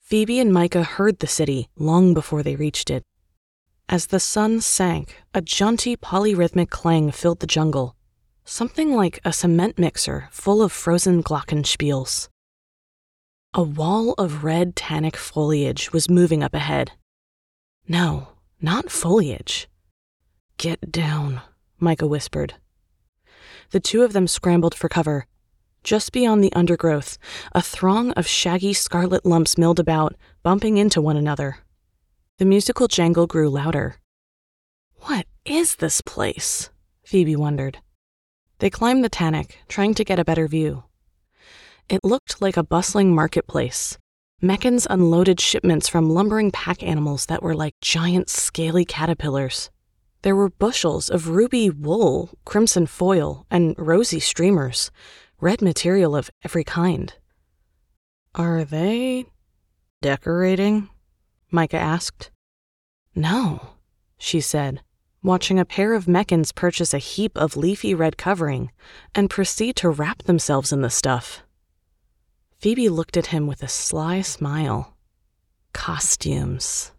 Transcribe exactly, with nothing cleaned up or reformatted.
Phoebe and Micah heard the city long before they reached it. As the sun sank, a jaunty polyrhythmic clang filled the jungle, something like a cement mixer full of frozen glockenspiels. A wall of red tannic foliage was moving up ahead. No, not foliage. "Get down," Micah whispered. The two of them scrambled for cover. Just beyond the undergrowth, a throng of shaggy scarlet lumps milled about, bumping into one another. The musical jangle grew louder. What is this place? Phoebe wondered. They climbed the tannic, trying to get a better view. It looked like a bustling marketplace. Meccans unloaded shipments from lumbering pack animals that were like giant scaly caterpillars. There were bushels of ruby wool, crimson foil, and rosy streamers, red material of every kind. "Are they decorating?" Micah asked. "No," she said, watching a pair of Meccans purchase a heap of leafy red covering and proceed to wrap themselves in the stuff. Phoebe looked at him with a sly smile. "Costumes,"